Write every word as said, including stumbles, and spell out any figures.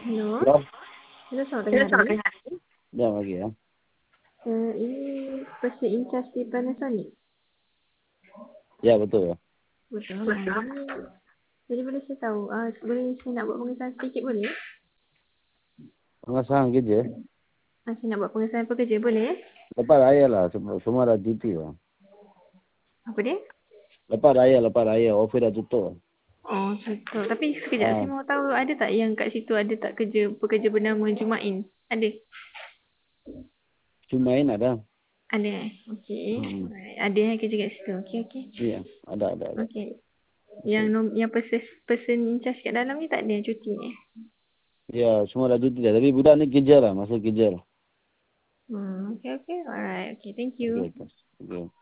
Hello. Ya, Hello, selamat tengah hari. jam lagi ya. Uh, ini person in charge di Panasonic. Ya, betul. Betul. Ha, ini, jadi boleh saya tahu, uh, boleh saya nak buat pengesahan sedikit boleh? Pengesahan kerja. Uh, saya nak buat pengesahan pekerja boleh? Lepas raya lah. Semua, semua dah cuti lah. Apa dia? Lepas raya, lepas raya. Office dah tutup. Oh, betul. Tapi sekejap, Ah, saya mau tahu ada tak yang kat situ ada tak kerja pekerja bernama Jumain? Ada? Cumain ada. Ada eh? Okey. Hmm. Alright. Ada yang kerja kat situ. Okey, okey. Iya, ada, ada, ada. Okey. Yang nom, yang person, person in charge kat dalam ni tak ada yang cuti ni? Ya, semua dah cuti dah. Tapi budak ni kerja lah. Masuk kerja lah. Hmm, okey, okey. Alright. Okey, thank you. Okay, okay. Okay.